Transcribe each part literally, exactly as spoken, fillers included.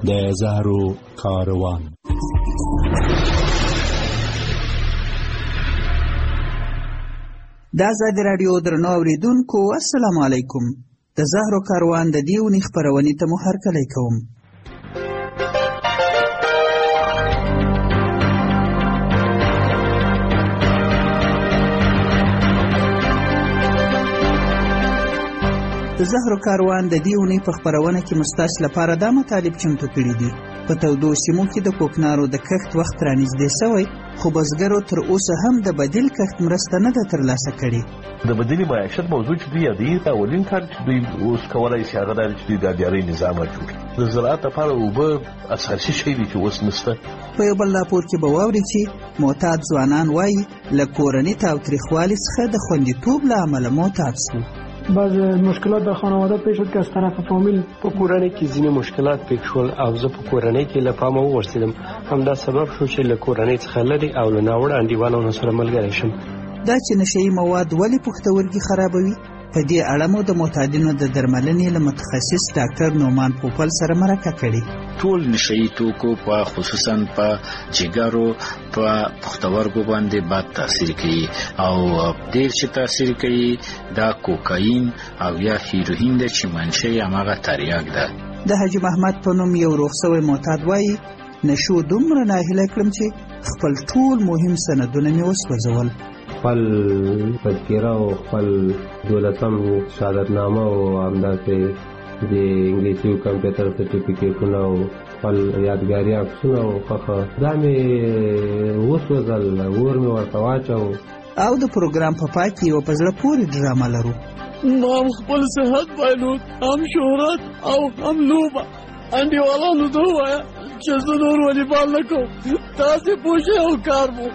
د زهرو کاروان. د ازادي راډیو درنو اوریدونکو السلام علیکم. د زهرو کاروان د دې اونۍ خپرونې ته مو هرکلی کوم. د زهرو کاروان د دې اونۍ په خپرونه کې مستاس لپاره دا مطالب چمتو کړي دي. په تودو سیمو کې د کوکنارو د کښت وخت رانږدې شوی، خو بزګرو تر اوسه هم د بدیل کښت مرسته نه ده ترلاسه کړې. د بدیل معیشت موضوع چې دوی یادوي، دا اولین کار چې دوی اوس کولی شي هغه دا چې دوی د آبیارۍ نظام جوړ کړي. د زراعت لپاره اوبه اساسي شی دی چې اوس نشته. په یو بل راپور کې به واورئ چې معتاد ځوانان وایي له کورني تاوتریخوالي څخه د خوندیتوب له امله معتاد شو. بعض مشکلات در خانواده پیش شد که از طرف فامیل په کورنۍ کې ځینې مشکلات پیښ شول او زه په کورنۍ کې له پامه وغورځېدم. همدا سبب شو چې له کورنۍ څخه لرې او له ناوړه انډیوالانو سره ملګری شم. دا چې نشهیي مواد ولې پښتورګي خرابوي، په دې اړه مو د معتادینو د درملنې له متخصص ډاکټر نومان پوپل سره مرکه کړې. ټول نشهیي توکو په خصوصا په جګرو په پښتورګو باندې بد تاثیر کوي او ډېر چې تاثیر کوي دا کوکاین او یا هیروین ده چې منشأ یې هماغه تریاک ده. د حاجي محمد په نوم یو روغ شوی معتاد وایي نشو دومره ناهیلی کړم چې خپل ټول مهم سندونه مې وسوځول. خپل تذکره او خپل دولتم شهادتنامه او همداسې د انګلیسي او کمپیوټر سرټیفیکیټونه او خپل یادګاري عکسونه او خخه دا مې وسوځل، اور مې ورته واچاو. او د پروګرام په پای کې یوه په زړه پورې ډرامه لرو. ما هم خپل صحت بایلود، هم شهرت او هم لوبه. انډیوالانو ته ووایه چې زه نور والیبال نه کوم، تاسې پوه شئ او کار مو.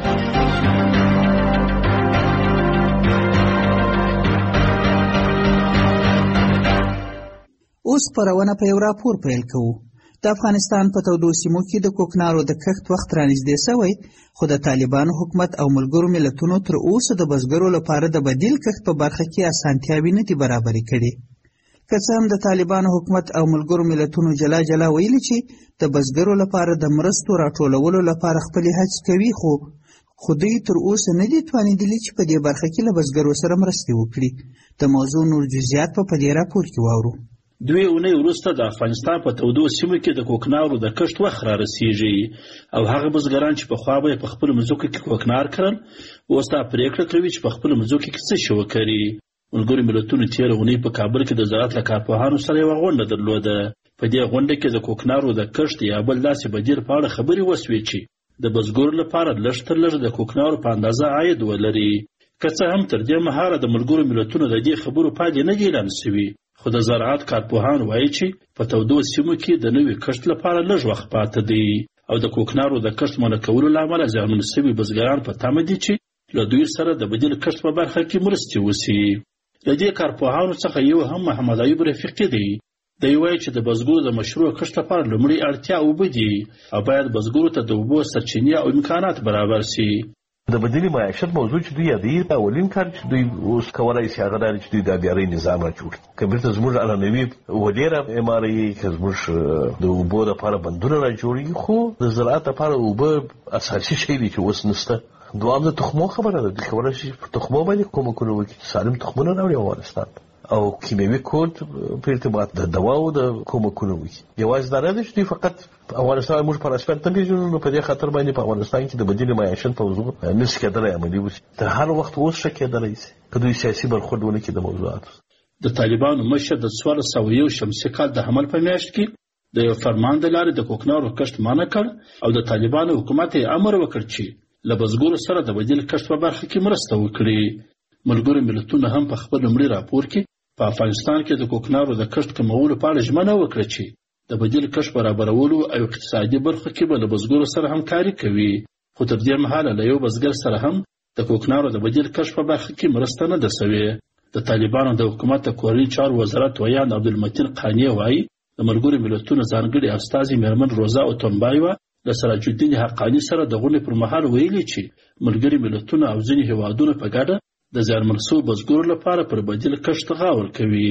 اوس خپرونه په یو راپور پیل کوو. د افغانستان په تودو سیمو کې د کوکنارو د کښت وخت رانږدې شوی، خو د طالبانو حکومت او ملګرو ملتونو تر اوسه د بزګرو لپاره د بدیل کښت په برخه کې اسانتیاوې نه دي برابرې کړي. که څه هم د طالبانو حکومت او ملګرو ملتونو جلا جلا ویلي چې د بزګرو لپاره د مرستو راټولولو لپاره خپلې هڅې کوي، خو خو دوی تر اوسه نه دي توانېدلي چې په دې برخه کې له بزګرو سره مرستې وکړي. د موضوع نور جزئیات په دې راپور کې واورو. دوی اونۍ وروسته د افغانستان په تودو سیمو کې د کوکنارو د کښت وخت را رسیږي او هغه بزګران چې پخوا به یې په خپلو مځکو کې کوکنار کرل اوس دا پرېکړه کوي چې په خپلو مځکو کې څه شی وکري. ملګرو ملتونو تېره اونۍ په کابل کې د زراعت له کارپوهانو سره یوه غونډه درلوده. په دې غونډه کې د کوکنارو د کښت یا بل داسې بدیل په اړه خبرې وسوې چې د بزګرو لپاره لږ تر لږه د کوکنارو په اندازه عاید ولري. که څه هم تر دې مهاله د ملګرو ملتونو د دې خبرو پایلې نه دي اعلان شوي، خو د زراعت کارپوهان وایي چې په تودو سیمو کې د نوي کښت لپاره لږ وخت پاته دی او د کوکنارو د کښت منع کولو له امله زیانمن شوي بزګران په تمه دي چې له دوی سره د بدیل کښت په برخه کې مرستې وشي. له دې کارپوهانو څخه یو هم محمد ایوب رفیقي دی. دی وایي چې د بزګرو د مشروع کښت لپاره لومړی اړتیا اوبه دي او باید بزګرو ته د اوبو سرچینې او امکانات برابر شي. د بدیل معیشت موضوع چې دوی یادوي، دا اولین کار چې دوی اوس کولی شي هغه دا چې دوی د آبیارۍ نظام جوړ کړي. که بیرته زموږ عنعنوي ودې را اعماروي، که زموږ د اوبو لپاره بندونه را جوړوي، خو د زراعت لپاره اوبه اساسي شی دی چې اوس نشته. دوام د تخمو خبره ده. دوی کولی شي په تخمو باندې کومکونه وکړي، سالم تخمونه راوړي افغانستان او کیمیاوي کود په ارتباط د دواو د کومکونه وکړي. یوازې دا نه ده چې دوی فقط افغانستان موږ په رسمیت نه پېژنو، نو په دې خاطر باندې په افغانستان کې د بدیل معیشت موضوع نشي کېدلی عملي وشي. تر هر وخت اوس ښه کېدلی شي که دوی سیاسي برخورد ونه کړي د موضوعاتو. د طالبانو مشر د څوارلس سوه یو شمسي کال د حمل په میاشت کې د یو فرمان د لارې د کوکنارو کښت منع کړ او د طالبانو حکومت یې امر وکړ چې له بزګرو سره د بدیل کښت په برخه کې مرسته وکړي. ملګرو ملتونو هم په خپل لومړي راپور کې په افغانستان کې د کوکنارو د کښت کمولو په اړه ژمنه وکړه چې د بدیل کښت برابرولو او اقتصادي برخو کې به له بزګرو سره همکاري کوي. خو تر دې مهاله له یو بزګر سره هم د کوکنارو د بدیل کښت په برخه کې مرسته نه ده شوې. د طالبانو د حکومت د کورني چارو وزارت ویان عبدالمتین قانع وایي د ملګرو ملتونو ځانګړي استازي میرمن روزا اوتنبایوا د سراج الدین حقانی سره د غونډې پر مهال ویلي چې ملګري ملتونه او ځینې هیوادونه په ګډه د زیانمن شوو بزګرو لپاره پر بدیل کښت غور کوي.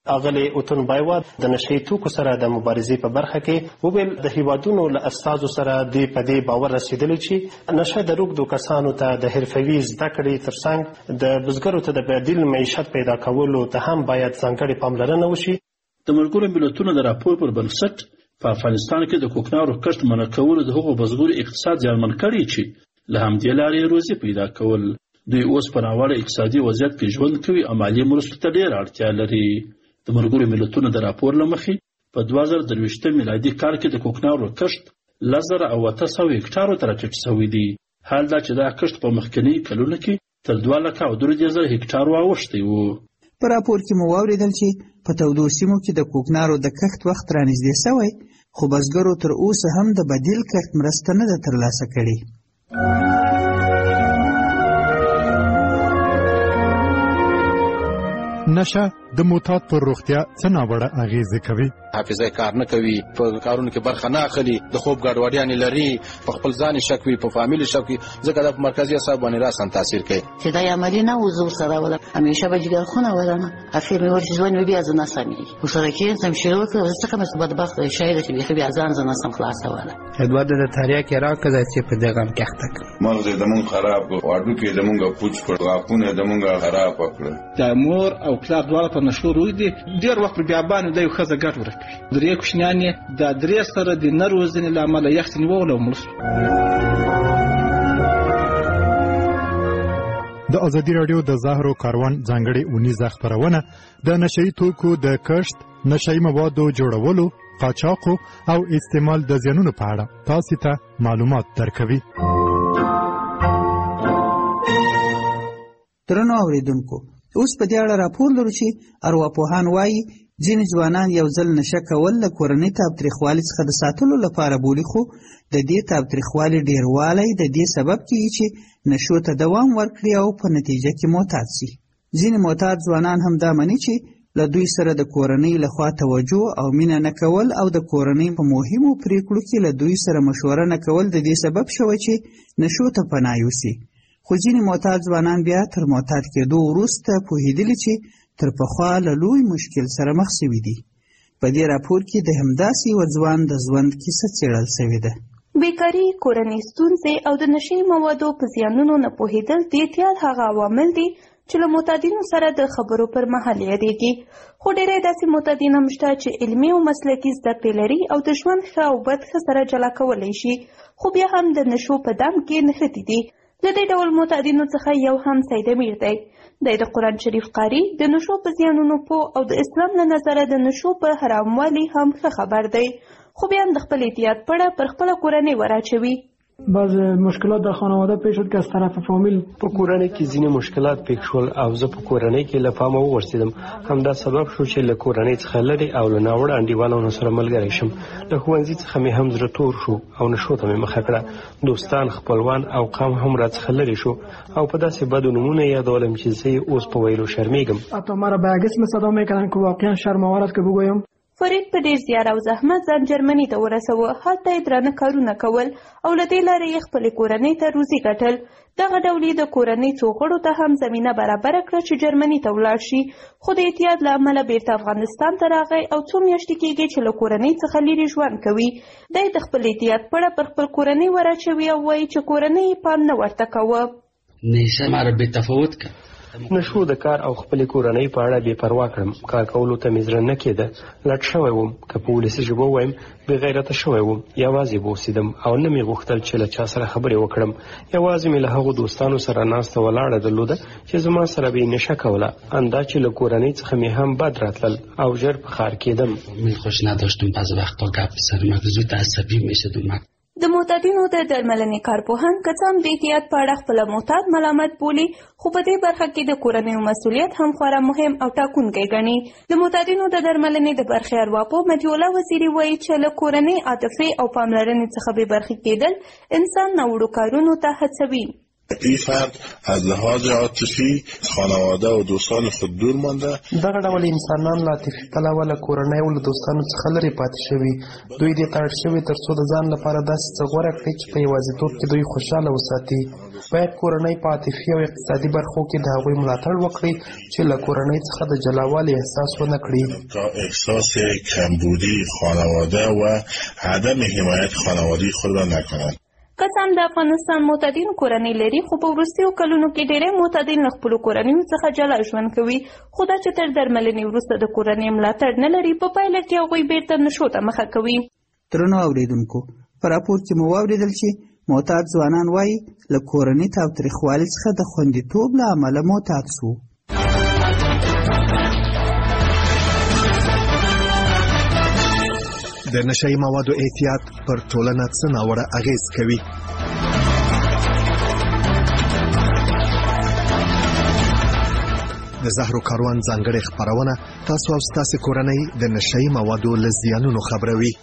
اغلی اوتون بایوا د نشي توکو سره د مبارزې په برخه کې وویل د هیوادونو له استازو سره د پدې باور رسیدلی چې نشه د روږدو کسانو ته د حرفوي زده کړې ترڅنګ د بزګرو ته د بدیل معیشت پیدا کولو ته هم باید ځانګړې پاملرنه وشي. د ملګرو ملتونو د راپور پر بنسټ په افغانستان کې د کوکنارو کښت منع کولو د هغو بزګرو اقتصاد زیانمن کړی چې له همدې لارې روزي پیدا کول. دوی اوس په ناوړه اقتصادي وضعیت کې ژوند کوي او مالي مرستو ته ډېره اړتیا لري. د ملګرو ملتونو د راپور له مخې په دوه زره درویشتم میلادي کال کې د کوکنارو کښت لس زره او اته سوه هکټارو ته راټیټ شوی دی. حال دا چې دا کښت په مخکني کلونو کې تر دوه لکه او درې دېرش زره هکټارو اوښتی و. په راپور کې مو واورېدل چې په تودو سیمو کې د کوکنارو د کښت وخت رانږدې سوی، خو بزګرو تر اوسه هم د بدیل کښت مرسته نه ده ترلاسه کړې. نشه د معتاد پر روغتیا څه ناوړه اغیزې کوي؟ حافظه کار نه کوي، په کارونو کې برخه نه اخلي، د خوب ګډوډیانې لري، په خپل ځان شک وي، په فامیل شک وي، ځکه د مرکزي اعصاب باندې راسن تاثیر کوي. چې دا عملی نه وزو سره ولا همیشه به جګر خونه ولنه اخر مې ورته ځوان مې بیا ځنه سمي وسره کې سم شروع کړ څه کوم بدبخت شاید چې بیا بیا ځان ځنه سم خلاص ولا ادوار د تاریخ کې راکړه چې په دغه کې اخته مغز دمون خراب واډو کې دمونګه پوچ کړ واپونه دمونګه خراب کړ. د مور او پلار دواړه په نشو روي دي ډیر وخت بیا باندې د یو خزه ګټ ورکړي. درې کوشنیانې د درې سره د نروزنې لامل یخت نیول او ملس. د ازادي راډیو د زهرو کاروان ځانګړې اونیزه خپرونه د نشئی توکو د کښت، نشئی موادو جوړولو، قاچاقو او استعمال د زیانونو په اړه تاسو ته معلومات درکوي. درنو اوریدونکو، اوس په دې اړه راپور لرو چې ارواپوهان وایي ځینې ځوانان یو ځل نشه کول له کورنۍ تاوتریخوالي څخه د ساتلو لپاره بولي، خو د دې تاوتریخوالي ډیروالی د دې سبب کیږي چې نشو ته دوام ورکړي او په نتیجه کې معتاد شي. ځینې معتاد ځوانان هم دا مني چې له دوی سره د کورنۍ لخوا توجه او مینه نه کول او د کورنۍ په مهمو پریکړو کې له دوی سره مشوره نه کول د دې سبب شوی چې نشو ته پناه یوسي. خو ځینې معتاد ځوانان بیا تر معتاد کېدو وروسته پوهېدلي چې تر پخوا له لوی مشکل سره مخ شوي دي. په دې راپور کې د همداسې یو ځوان د ژوند کیسه څېړل شوې ده. بیکاري، کورنۍ ستونزې او د نشي موادو په زیانونو نه پوهېدل د اعتیاد هغه عوامل دي چې له معتادینو سره د خبرو پر مهال یادېږي. خو ډېری داسې معتادین هم شته چې علمي او مسلکي زده کړې لري او د ژوند ښه او بد ښه سره جلا کولی شي، خو بیا هم د نشو په دام کې نښتي دي. له دې ډول معتادینو څخه یو هم سید امیر دی. دی د قرآن شریف قاري، د نشو په زیانونو پوه او د اسلام له نظره د نشو په حراموالي هم ښه خبر دی، خو بیا هم د خپل اعتیاد پړه پر خپله کورنۍ وراچوي. بعض مشکلات در خانواده پیش شد که از طرف فامیل په کورنۍ کې ځینې مشکلات پیښ شول او زه په کورنۍ کې له پامه وغورځېدم. همدا سبب شو چې له کورنۍ څخه لرې او له ناوړه انډیوالانو سره ملګری شم. له ښوونځي څخه مې هم زړه تور شو او نشو ته مې مخه کړه. دوستان، خپلوان او قوم هم راڅخه لرې شو او په داسې بدو نومونه یادولم چې زه یې اوس په ویلو شرمېږم. حتی مرا به یک اسم صدا میکردن که واقعا شرم‌آور است که بگویم. فرید په ډېر زیار او زحمت ځان جرمني ته ورسوه، هلته یې درانه کارونه کول او له دې لارې یې خپلې کورنۍ ته روزي ګټل. دغه ډول یې د کورنۍ څو غړو ته هم زمینه برابره کړه چې جرمني ته ولاړ شي، خو د اعتیاد له امله بیرته افغانستان ته راغی او څو میاشتې کېږي چې له کورنۍ څخه لرې ژوند کوي. دی د خپل اعتیاد پړه پر خپل کورنۍ وراچوي او وایي چې کورنۍ یې پام نه ورته کوه. نیشه ما را بې تفاوت کړ. نشو د کار او خپلې کورنۍ په اړه بې پروا کړم. کار کولو ته مې زړه نه کېده. لټ شوی وم، که په ولسي ژبه ووایم بې غیرته شوی وم. یوازې به اوسېدم او نه مې غوښتل چې له چا سره خبرې وکړم. یوازې مې له هغو دوستانو سره ناسته ولاړه درلوده چې زما سره به یې نشه کوله. اندا چې له کورنۍ څخه مې هم بد راتلل او ژر په ښار کېدم. من خوش نداشتم بعض وقتا گپ سر مگه زود عصبی میشدم. د معتادینو د درملنې کارپوهان که څه هم د احتیاط په اړه خپله معتاد ملامت بولي، خو په دې برخه کې د کورنیو مسؤلیت هم خورا مهم او ټاکونکی ګڼي. د معتادینو د درملنې د برخې ارواپوه مهدي الله وزیري وایي چې له کورنۍ عاطفې او پاملرنې څخه بې برخې کېدل انسان ناوړو کارونو ته هڅوي. این فرد از لحاظ عاطفی خانواده و دوستان خود دور مانده. دغه ډول انسانان له عاطفي پلوه له کورنۍ او له دوستانو څخه لرې پاتې شوي. دوی دې ته اړ شوي تر څو د ځان لپاره داسې څه غوره کړي چې په یوازیتوب کې دوی خوشحاله وساتي. باید کورنۍ په عاطفي او اقتصادي برخو کې د هغوی ملاتړ وکړي چې له کورنۍ څخه د جلاوالي احساس ونه کړي. تا احساس کمبودی خانواده و عدم حمایت خانوادگی خود را نکنند. که څه هم د افغانستان معتادینو کورنۍ لري، خو په وروستیو کلونو کې ډېری معتادین له خپلو کورنیو څخه جلا ژوند کوي. خو دا چې تر درملنې وروسته د کورنۍ ملاتړ نه لري، په پایله کې هغوی بیرته نشو ته مخه کوي. درنو اورېدونکو، په راپور کې مو واورېدل چې معتاد ځوانان وایي له کورني تاوتریخوالي څخه د خوندیتوب له امله معتاد سو. د نشهیي موادو احتیاط پر ټولنه څه ناوړه اغېز کوي؟ د زهرو کاروان ځانګړې خپرونه تاسو او ستاسو کورنۍ د نشهیي موادو له زیانونو خبروي.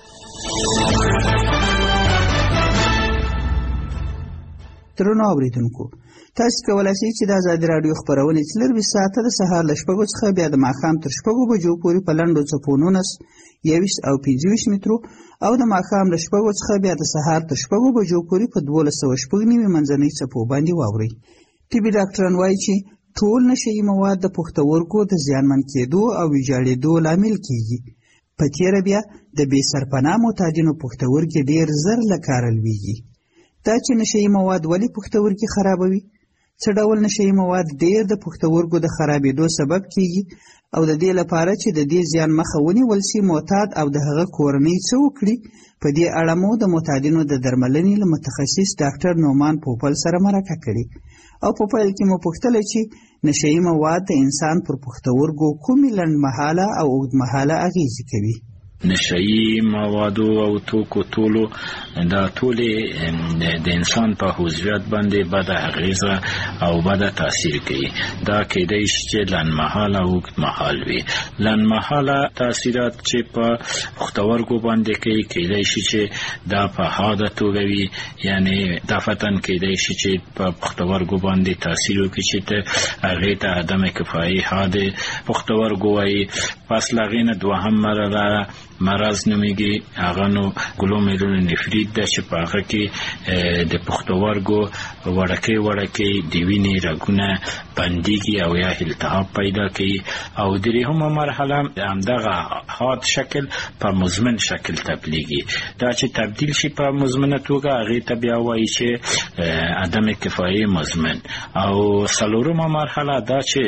درنو اورېدونکو، تاسو کولی شئ چې د ازادي راډیو خپرونې څلرویشت ساعته د سهار له شپږو څخه بیا د ماښام تر شپږو بجو پورې په لنډو څپو نولس، یوویشت او پنځه ویشت مترو او د ماښام له شپږو څخه بیا د سهار تر شپږو بجو پورې په دولس سوه شپږ نوي منځنۍ څپو باندې واورئ. طبي ډاکټران وایي چې ټول نشهیي مواد د پښتورګو د زیانمن کېدو او ویجاړېدو لامل کېږي. په تېره بیا د بې سرپناه معتادینو پښتورګي ډېر زر له کاره لویږي. دا چې نشهیي مواد ولې پښتورګي خرابوي؟ څه ډول نشهیي مواد ډېر د پښتورګو د خرابېدو سبب کېږي؟ او د دې لپاره چې د دې زیان مخه ونیول شي، معتاد او د هغه کورنۍ څه وکړي؟ په دې اړه مو د معتادینو د درملنې له متخصص ډاکټر نومان پوپل سره مرکه کړې او په پیل کې مو پوښتله چې نشهیي مواد د انسان پر پښتورګو کومې لنډمهاله او اوږدمهاله اغېزې کوي. نشهیي موادو او توکو ټولو دا ټولې د انسان په هویت باندې بده اغېزه او بده تاثیر کوي. دا کېدای شي چې لنډمهاله او اوږدمهال وي. لنډمهاله تاثیرات چې په پښتورګو باندې کوي کېدای شي چې دا په حاده توګه وي، یعنی دفتن کېدای شي چې په پښتورګو باندې تاثیر وکړي چې هغې ته عدم کفایي حاده پښتورګو وایي. پس له هغې نه دوهم مرحله مرض نومیږي، هغه نو ګلومیرولونیفریت ده چې په هغه کې د پښتورګو وړکۍ وړکۍ د وینې رګونه بندېږي او یا التهاب پیدا کوي. او درېیمه مرحله همدغه حاد شکل په مزمن شکل تبدیلېږي. دا چې تبدیل شي په مزمنه توګه هغې ته بیا وایي چې عدم کفایي مزمن. او څلورمه مرحله دا چې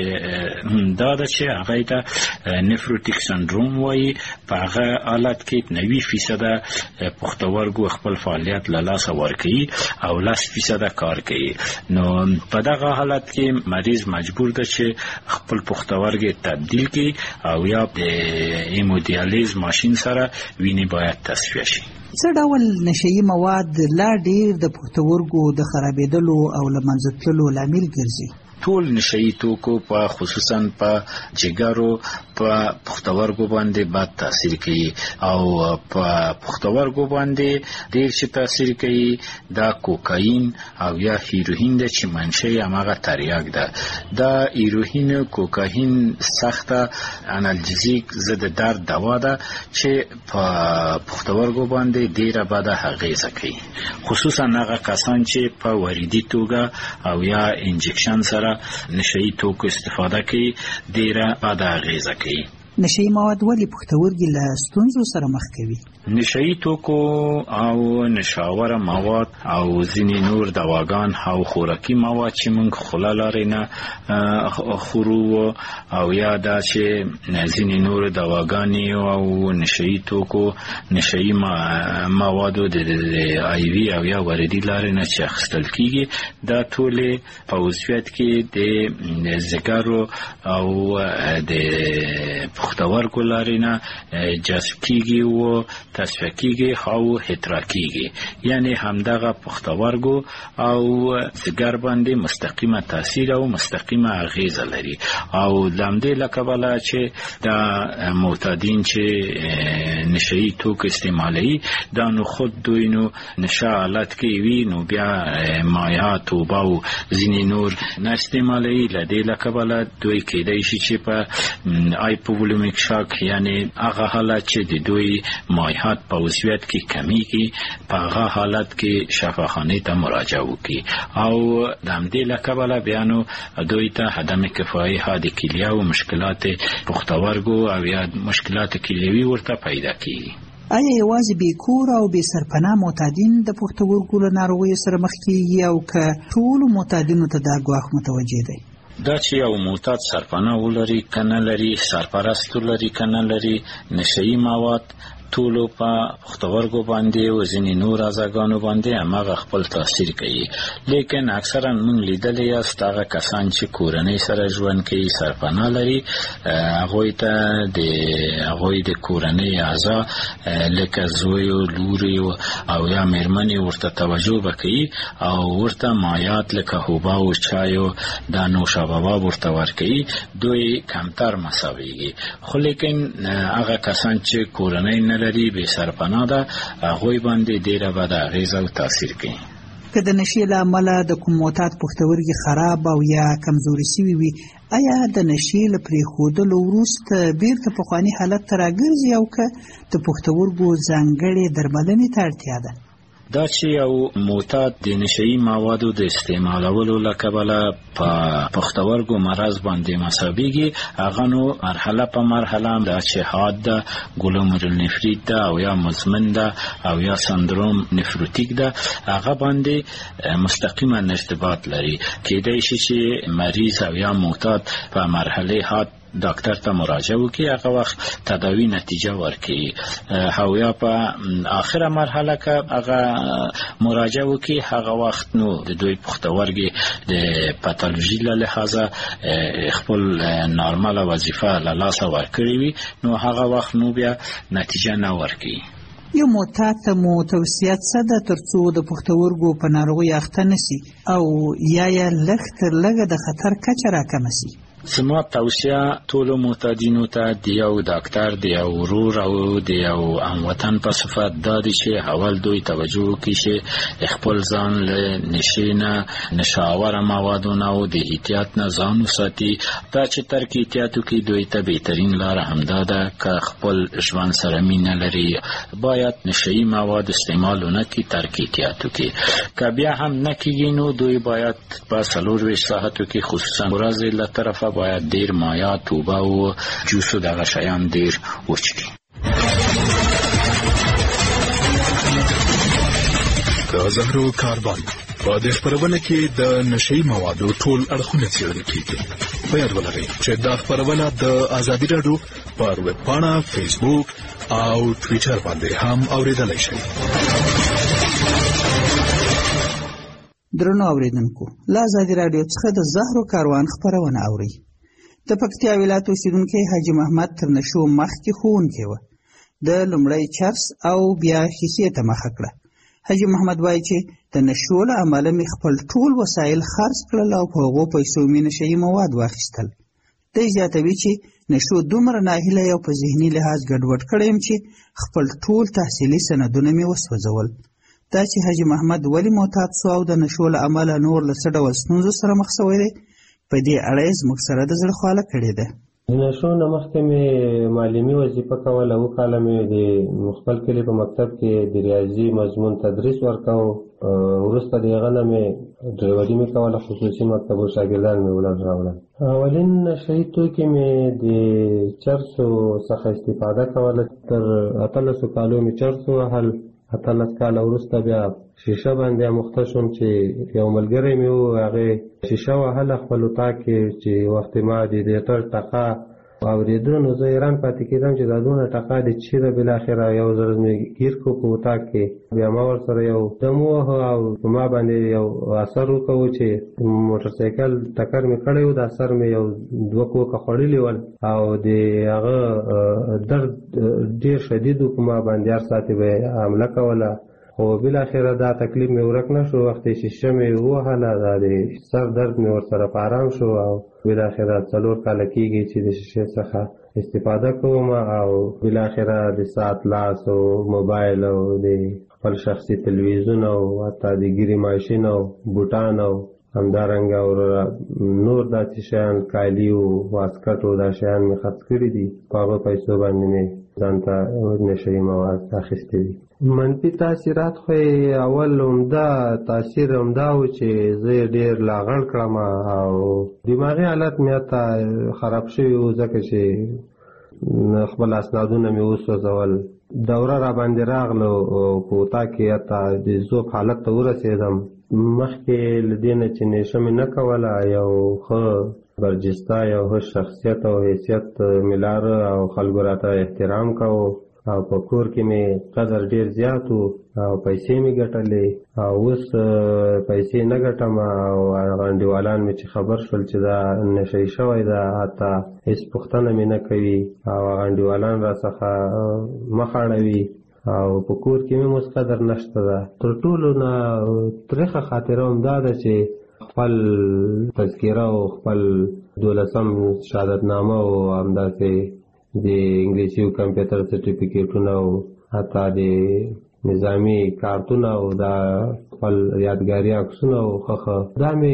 دا ده چې هغې ته نفروټیک سندروم وایي. په هغه حالت کې نوي فیصده پښتورګو خپل فعالیت له لاسه ورکوي او لس فیصده کار کوي. نو په دغه حالت کې مریض مجبور ده چې خپل پښتورګي تبدیل کړي او یا د هیمودیالیز ماشین سره وینې باید تصفیه شي. څه ډول نشهیي مواد لا ډېر د پښتورګو د خرابېدلو او له منځه تللو لامل ګرځي؟ ټول نشهیي توکو په خصوصا په جګرو په پښتورګو باندې بد تاثیر کوي او په پښتورګو باندې ډېر چې تاثیر کوي دا کوکاین او یا هیروین ده چې منشأ یې هماغه تریاک ده. دا هیروین کوکاین سخته انالجزیک ضد درد دوا ده چې په پښتورګو باندې ډېره بده اغېزه کوي، خصوصا هغه کسان چې په وریدي توګه او یا انجکشن سره نشهیي توکو استفاده کوي ډېره بده اغېزه کوي. نشهیي مواد ولې پښتورګي له ستونزو سره مخ کوي؟ نشهیي توکو او نشاوره مواد او ځینې نور دواګان او خوراکي مواد چې موږ خوله لارې نه خورو او یا دا چې ځینې نور دواګانې او نشهیي توکو نشهیي موادو د آی وي او یا وردي لارې نه چې اخیستل کېږي، دا ټولې په عضویت کې د ځګرو او د پښتورګو لارې نه جذب کېږي او تصفیه کیږي او هترا کیږي، یعنی همدغه پښتورګو او ځګر باندې مستقیمه تاثیر او مستقیمه اغیزه لري. او لامدې لکبله چې دا معتادین چې نشئی توک استعمالي دا نو خود دوی نو نشه حالت کې وي، نو بیا مایعات توبه او ځینې نور نه استعمالي. لدې لکبله دوی کېدای شي چې په هایپوولیمیک شاک، یعنی هغه حالت چې د دوی مایعات په عضویت کې کمیږي، په هغه حالت کې شفاخانه ته مراجعه وکړي. او د همدې لکبله بیا نو دوی ته عدم کفایي حاد کلیه او مشکلات پښتورګو او یا مشکلات کلیوي ورته پیدا کیږي. آیا یوازې بې کور او بې سرپناه معتادین د پښتورګو له ناروغیو سره مخ کیږي او که ټولو معتادینو ته دا ګواښ متوجه دی؟ دا چې یو معتاد سرپناه ولري که نه لري، سرپرست ولري که نه لري، نشه‌یي مواد ټولو په پښتورګو باندې او ځینې نور اعضاګانو باندې هماغه خپل تاثیر کوي. لیکن اکثرا موږ لیدلی یاست هغه کسان چې کورنۍ سره ژوند کوي، سرپناه لري، هغوی ته د هغوی د کورنۍ اعضا لکه زوی او لوري او یا مېرمنې ورته توجه وکړي او ورته مایعات لکه حبوبه او چای او دا نوشابه ورته ورکوي، دوی کمتر مساویږي. خو لیکن هغه کسان چې کورنۍ نه لري، بې سرپناه ده، هغوی باندې ډېره بده اغېزه او تاثیر کوي. که د نشې له امله د کوم معتاد پښتورګي خراب او یا کمزوري سوي وي، آیا د نشې له پرېښودلو وروسته بیرته پخواني حالت ته راګرځي او که د پښتورګو ځانګړې درملنې ته اړتیا ده؟ دا چې یو معتاد د نشئی موادو د استعمالولو له کبله په پښتورګو مرض باندې مصابېږي، هغه نو مرحله په مرحله دا چې حاد ده، ګلومرولنفریت ده او یا مزمن ده او یا سندروم نفروتیک ده، هغه باندې مستقیما ارتباط لري. کېدای شي چې مریض او یا معتاد په مرحله حاد ډاکټر ته مراجعه وکړي، هغه وخت تداوی نتیجه ورکړي، او یا په آخره مرحله کې هغه مراجعه وکړي، هغه وخت نو د دوی پښتورګي د پاتولوژي له لحاظه خپل نارماله وظیفه له لاسه ورکړي وي، نو هغه وخت نو بیا نتیجه نه ورکړي. یو معتاد ته مو توصیه څه ده ترڅو د پښتورګو په ناروغۍ اخته نشي او یا یې لږ تر لږه د خطر کچه راکمه شي؟ زما توصیه ټولو معتادینو ته د یو ډاکټر، د یو ورور او د یو هموطن په صفت دا دی چې اول دوی توجه وکړي چې خپل ځان له نشې نه، نشه‌آوره موادو نه او د احتیاط نه ځان وساتي. دا چې ترک احتیاط وکړي دوی ته بهترین لاره همدا ده که خپل ژوند سره مینه لري، باید نشه‌یي مواد استعمال ونه کړي، ترک احتیاط وکړي. که بیا هم نه کېږي نو دوی باید په څلورویشت ساعتو کې خصوصا ورځې له طرفه باید ډیر مایعات، توبه او جوس او دغه شیان ډیر وڅښي. د زهرو کاربن په دې خپرونه کې د نشئی موادو ټول اړخونه څېړل کېږي. په یاد ولرئ چې دا خپرونه د ازادي راډیو پر ویب پاڼه، فیسبوک او ټویټر باندې هم اورېدلای شئ. درنو اوریدونکو، له ازادي راډیو څخه د زهرو کاروان خپرونه اورئ. د پکتیا ولایت اوسیدونکی حاجي محمد تر نشو مخکې ښوونکی و. د لومړی چرس او بیا ښیښې ته مخه کړه. حاجي محمد وایي چې د نشو له امله مې خپل ټول وسایل خرڅ کړل او په هغو پیسو مې نشه‌یي مواد واخیستل. دی زیاتوي چې نشو دومره ناهیلی او په ذهني لحاظ ګډوډ کړی یم چې خپل ټول تحصیلي سندونه مې وسوځول. دا چې حاجي محمد ولې معتاد سو او د نشو له امله نور له څه ډول ستونزو سره مخ شوی دی، په دې اړه یې زموږ سره د زړه خواله کړې ده. د نشو نه مخکې مې معلمي وظیفه کوله. اووه کاله مې د خپل کلي په مکتب کې د ریاضي مضمون تدریس ورکاو. وروسته د هغه نه مې ډرایوري مې کوله، خصوصي مکتبو شاګردان مې وړل راوړل. اولین نشه‌یي توکي مې د چرسو څخه استفاده کوله. تر اتلسو کالو مې چرس ووهل. اتلس کاله وروسته بیا شیشه باندې اموخته شوم چې یو ملګری مې و، هغې شیشه وهله خپل اطاق کې چې وخت ما د دیټر ټقه اورېده نو زه حیران پاتې کېدم چې دا دونه ټکا دې چېرې بالاخره یو ځل مې ګیر کړو په اتاق کې. بیا ما ورسره یو دم ووهه او په ما باندې یو اثر وکړو چې موټرسایکل ټکر مې کړی و. دا اثر مې یو دوه کوکه خوړلي ول او د هغه درد ډېر شدید و په ما باندې. هر ساعت به یې حمله کوله خو بالاخره دا تکلیف مې ورک نه شو. وخت یې شیشه مې ووهله دا د سر درد مې ورسره په آرام شو او بالاخره څلور کاله کېږي چې د شیشې څخه استفاده کوم او بالاخره د ساعت لاس او موبایل او د خپل شخصي تلویزیون او حتی د ګیري ماشین او بوټان او همدارنګه نور داسې شیان کالي او واسکټ او دا شیان مې خرڅ کړي دي. په هغه پیسو باندې مې ځان ته نشهیي مواد اخیستي دي. منفي تاثیرات خو اول عمده تاثیر عمده و چې زه یې ډېر لاغړ کړم او دماغي حالت مې حتی خراب شوي و ځکه چې خپل اسنادونه مې وسوځول. دوره را باندې راغله او په اتاق کې حتی د ذوب حالت ته ورسېدم. مخکې له دې نه چې نشه مې نه کوله یو ښه برجسته یو ښه شخصیت او حیثیت مې لاره او خلکو راته احترام کوو او په کور کې مې قدر ډېر زیات و او پیسې مې ګټلې او اوس پیسې نه ګټم او هغه انډیوالان مې چې خبر شول چې دا نشهیي شوی ده حتی هېڅ پوښتنه مې نه کوي او هغه انډیوالان را څخه مخ اړوي او په کور کې مې اوس قدر نشته ده. تر ټولو نه تریخه خاطره همدا ده چې خپل تذکیره او خپل دولسم شهادتنامه او همداسې د انګلیسي او کمپیوټر سرټیفیکیټونه او حتی د نظامي کارتونه او دا خپل یادګاري عکسونه او ښه دا مې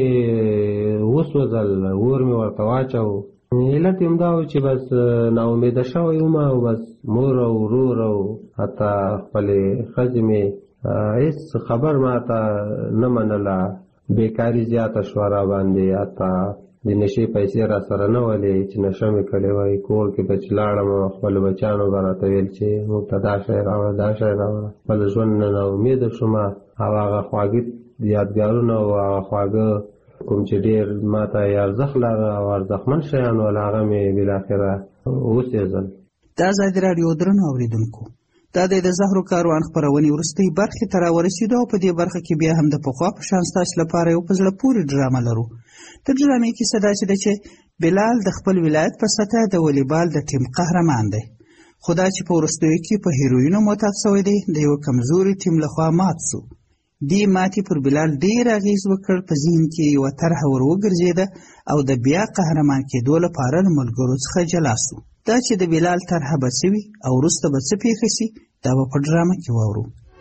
وسوځل، اور مې ورته واچو. علت یې همدا و چې بس ناامیده شوی وم او بس مور او ورور او حتی خپلې ښځې مې هېڅ خبر ما ته نه منله. بیکاري زیاته شوه را باندې، حتی د نشې پیسې را سره نه ولې چې نشه مې کړې وای. کور کې به چې لاړم خپلو بچیانو به راته ویل چې موږ ته دا شی راوړه دا شی راوړه. خپل ژوند نه ناامیده شوم او هغه خواږه یادګارونه او هغه خواږه کوم چې ډېر ما ته یې ارزښت لاره او ارزښتمن شیان ول هغه مې بالاخره وسېزل. د ازادي راډیو درنو اورېدونکو، دا دی د زهرو کاروان خپرونې وروستۍ برخې ته راورسېدو او په دې برخه کې بیا هم د پخوا په شان ستاسو لپاره یو په زړه پورې ډرامه لرو. د ډرامې کیسه داسې ده چې بلال د خپل ولایت په سطحه د والیبال د ټیم قهرمان دی، خو دا چې په وروستیو کې په هیروینو معتاد شوی دی د یو کمزوري ټیم لخوا مات سو. دې ماتې پر بلال ډېر اغېز وکړ، په ذهن کې یوه طرحه ور وګرځېده او د بیا قهرمان کېدو لپاره له ملګرو څخه جلا سو. دا چې د بلال طرحه به څه وي او وروسته به څه پېښه سي دا به په ډرامه کې واورو.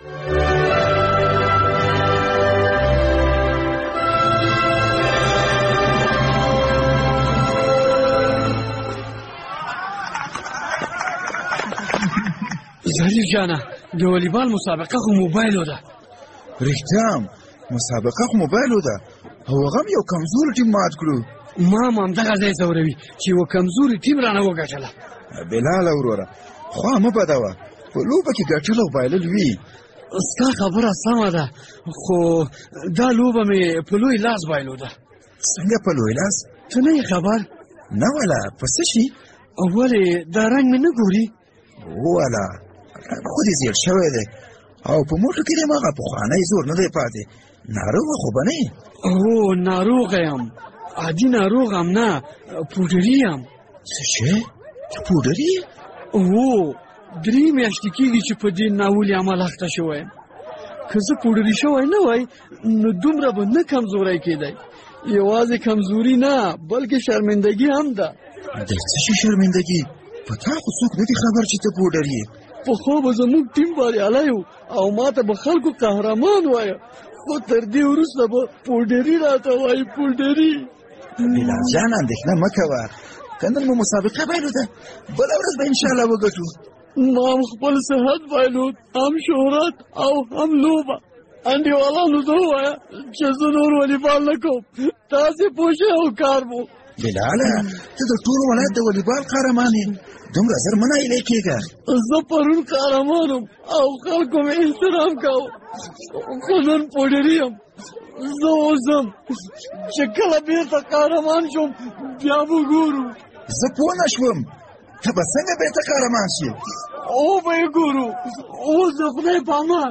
ظریف جانه د والیبال مسابقه خو موبایلو ده. رښتیا مسابقه خو موبایلو ده او هغه هم یو کمزوري ټیم مات کړو. ما هم همدغه ځای ځوروي چې یوه کمزوري ټیم رانه وګټله. بلاله وروره خوا مه بدوه، په لوبه کې ګټل او بایلل وي. ستا خبره سمه ده، خو دا لوبه مې په لوی لاس بایلوده. څنګه په لوی لاس؟ ته نه یې خبر؟ نه ولا په څه شي؟ ولې دا رنګ مې نه ګوري؟ ولا خو دې زیړ شوی دی او په موټو کې دې مغه پخوانی زور نه دی پاتې. ناروغه خو به نه یې؟ هو ناروغه یم، عادي ناروغ هم نه، پوډري یم. څه شی؟ ته پوډري یې؟ هو درې میاشتې کېږي چې په دې ناولي عمل اخته شوی یم. که زه پوډري شوی نه وای نو دومره به نه کمزوری کېدی. یوازې کمزوري نه بلکې شرمندګي هم ده. د څه شي شرمندګي؟ په تا خو څوک نه دي خبر چې ته پوډري یې. پخوا به زموږ ټیم بریالی و او ما ته به خلکو قهرمان وایه، خو تر دې وروسته به پوډري راته وایي پوډري. بلال جان اندېښنه مه کوه، که نن مو مسابقه بایلوده بله ورځ به انشاءالله وګټو. ما هم خپل صحت بایلود، هم شهرت او هم لوبه. انډیوالانو ته ووایه چې زه نور والیبال نه کوم، تاسې پوه شئ او کار مو. بلاله ته د ټول ولایت د والیبال قهرمان یې، دومره زر مه نایلې کېږه. زه پرون قهرمان وم او خلکو مې احترام کوه، خو نن پوډري یم. زه اوس ځم چې کله بېرته قهرمان شم بیا به ګورو. زه پوه نه شوم ته به څنګه بېرته قهرمان شې او به یې ګورو اوس د خدای په امان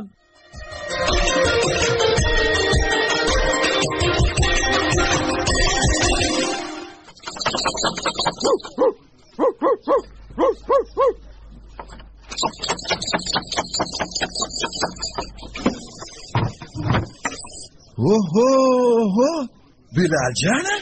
اوهو اوهو بلال جانه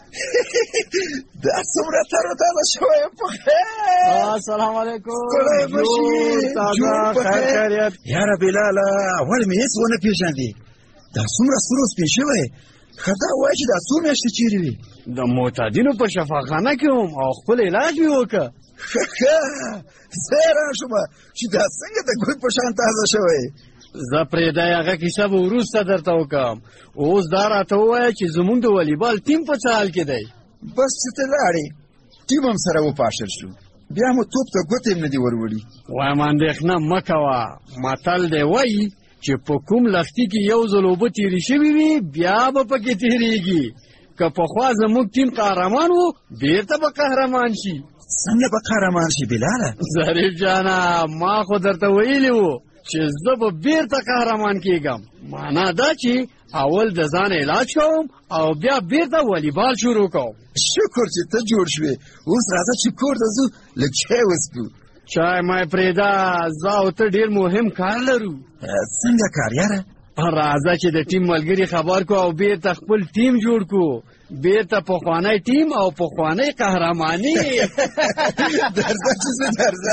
دا څومره تر تازه شوی په خیر السلام علیکم ستړی بشي جوړ په خیر یاره بلاله اول مې هېڅ ونه پېژندې دا څومره سور سپین شوی ښه دا وایه چې دا څو میاشتې چیرې وي د معتادینو په شفاخانه کې وم او خپل علاج مې وکړه ښه ښه زه حیران شومه چې دا څنګه د ګل په شان تازه شوی زه پرېږدی هغه کیسه به وروسته درته وکړم اوس دا راته ووایه چې زموږ د والیبال ټیم په څه حال کې دی بس چې ته لاړې ټیم هم سره وپاشل شو بیا مو توپ ته ګوتې هم نه دي وروړي وایم اندېښنه مه کوه متل دی وایي چې په کوم لښتي کې یو ځل اوبه تېرې شوي وي بیا به پکې تېرېږي که پخوا زموږ ټیم قهرمان و بېرته به قهرمان شي څنګه به قهرمان شي بلاله ظریف جانه ما خو درته ویلي وو چې زه به بېرته قهرمان کېږم معنا دا چې اول د ځان علاج کوم او بیا بېرته والیبال شروع کوم شکر چې ته جوړ شوې اوس راځه چې کور ته ځو لږ چای وڅښو چای مای پرېږده زه او ته ډېر مهم کار لرو څنګه کار یاره راځه چې د ټیم ملګري خبر کو او بېرته خپل ټیم جوړ کړو بېرته پخوانی ټیم او پخوانی قهرماني درځه چې زه درځه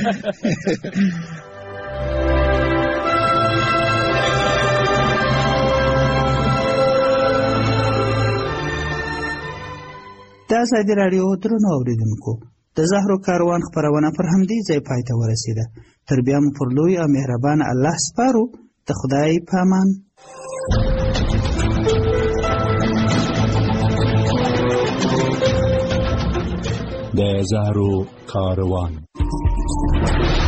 د ازادي راډیو درنو اورېدونکو د زهرو کاروان خپرونه پر همدې ځای پای ته ورسېده تر بیا مو پر لوی او مهربان الله سپارو د خدای په امان د زهرو کاروان